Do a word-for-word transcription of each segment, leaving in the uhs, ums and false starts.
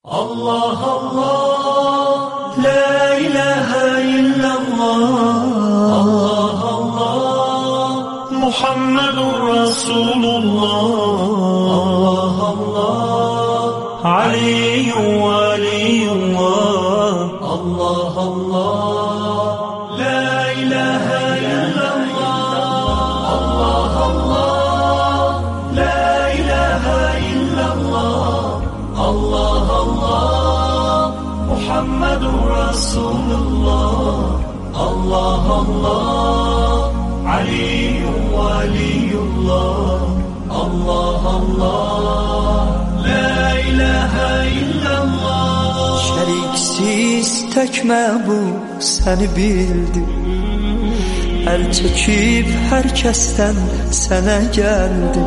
Allah Allah, la ilahe illallah. Allah Allah, Muhammedur Resulullah. Allah Allah, Aliyyun Veliyullah. Allah Allah, la ilahe illallah. Allah Allah, la ilahe illallah. Allah Allah, Muhammedur Resulullah. Allah Allah, Aliyyun Veliyullah. Allah Allah, la ilahe illallah. Şeriksiz tek məbud səni bildi, əl çəkib hər kəsdən sənə gəldi.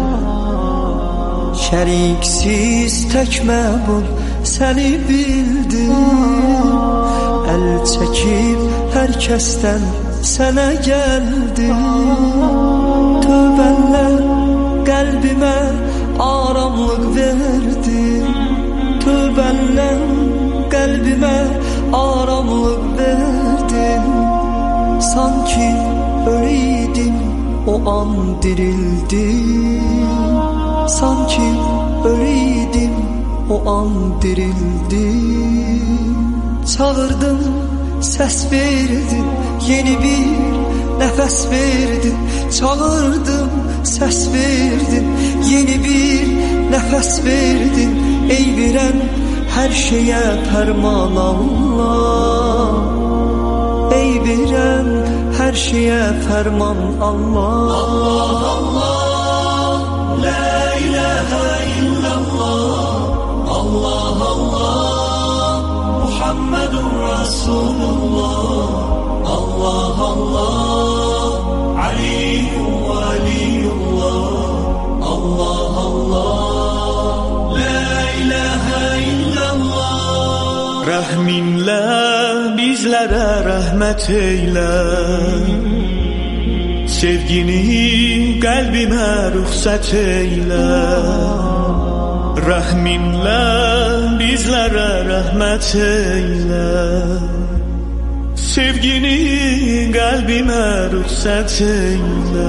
Şeriksiz tek məbud səni bildi, əl çəkib hər kəsdən sənə gəldi. Tövbənlər qəlbimə aramlıq verdi, tövbənlər qəlbimə aramlıq verdi. Sanki ölüydüm, o an dirildim. Sanki ölüydüm, o an dirildim. Çağırdım, səs verdin, yeni bir nəfəs verdin. Çağırdım, səs verdin, yeni bir nəfəs verdin. Ey verən hər şeyə fərman Allah, ey verən hər şeyə fərman Allah. Allah Allah, la ilahe illallah. Allah Allah, Muhammedur Resulullah. Allah Allah, Aliyyun Veliyullah. Allah Allah, la ilahe illallah. Rəhminlə bizlərə rəhmət eylə, sevgini qəlbimə rüxsət eylə. Rəhminlə bizlərə rəhmət eylə, sevgini qəlbimə rüxsət eylə.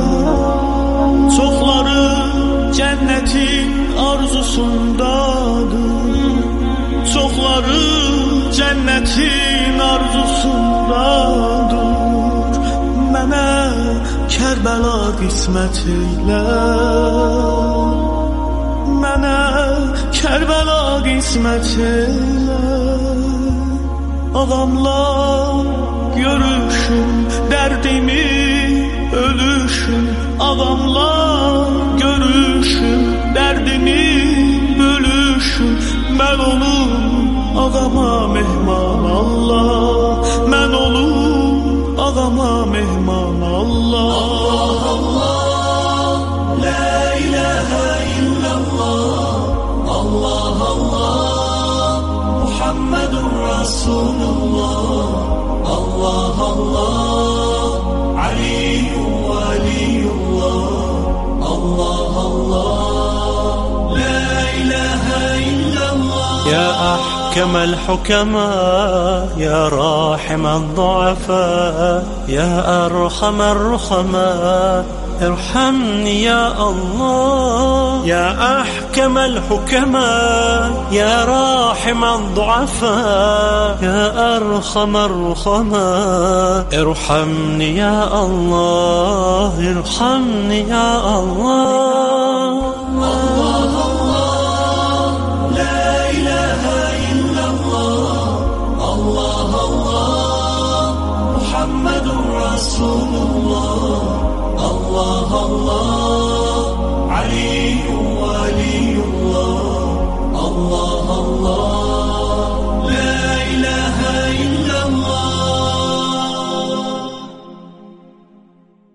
Çoxları cənnətin arzusundadır, çoxları cənnətin arzusundadır. Mənə Kərbəla qismət eylə, mənə Kərbəla qismət eylə. Ağamla görüşüm, dərdimi ölüşüm. Ağamla görüşüm, dərdimi bölüşüm. Mən olum ağama mehman Allah, mən olum ağama mehman Allah. Allah Allah, la ilahe illallah. Allah Allah, Muhammedur Resulullah. Allah Allah, Aliyyun Veliyullah. Allah Allah, la ilahe illallah. يا أحكم الحكماء، يا راحم الضعفاء، يا أرحم الرحماء، ارحمني يا الله. يا أحكم الحكماء، يا راحم الضعفاء، يا أرحم الرحماء، ارحمني يا الله، ارحمني يا الله. Allah Allah, la ilahe illallah. Allah Allah, Muhammedur Resulullah. Allah Allah,